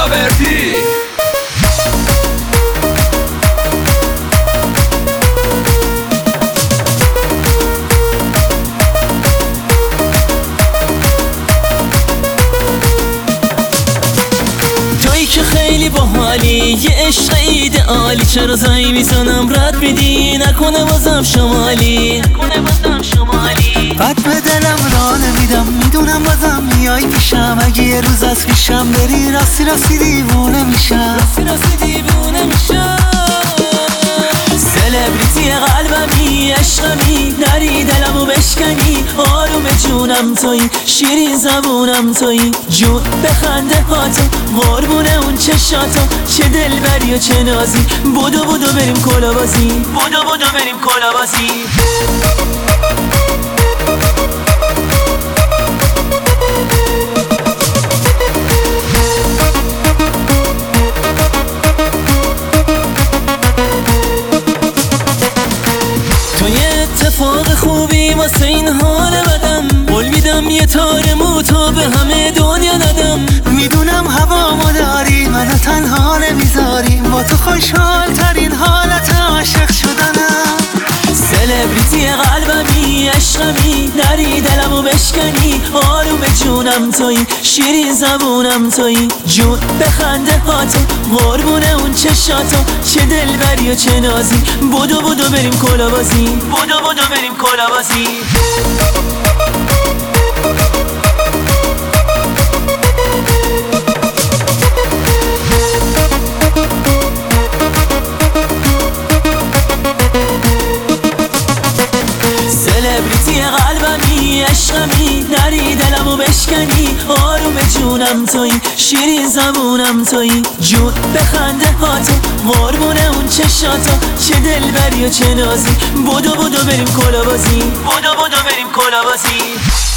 کلاوردی. که خیلی باحالی، یه عشق ایدئالی، چرا زنگ میزنم رد میدی؟ نکنه بازم شمالی، بد به دلم راه نمیدم، میدونم بازم میای پیشم. اگه یه روز از پیشم بری راستی راستی دیوونه میشم. سلبریتی قلبمی، عشقمی، نری دلمو بشکنی. آروم جونم تویی، شیرین زبونم تویی، جون بخنده هاتو، قربونه اون چشاتو. چه دلبری و چه نازی، بودو بودو بریم کلابازی، بودو بودو بریم کلابازی. اتفاق خوبی واسه این حال بدم، قول میدم یه تار موتو به همه دنیا ندم. میدونم هوامو داری، منو تنها نمیذاری، با تو خوشحال ترین حالت عاشق شدنم. سلبریتی قلبمی، عشقمی، نری دلمو بشکنی. آروم جونم تویی، شیرین زبونم تویی، جون بخنده هاتو، قربونه اون چشاتو. چه دلبری و چه نازی، بودو بودو بریم کلابازی، بودو بودو بریم کلابازی. سلبریتی قلبمی، عشقمی، نری دلمو بشکنی. آروم جونم تویی، شیرین زبونم تویی، جون بخنده هاتو، قربونه اون چشاتو. چه دلبری و چه نازی، بودو بودو بریم کلابازی، بودو بودو بریم کلابازی.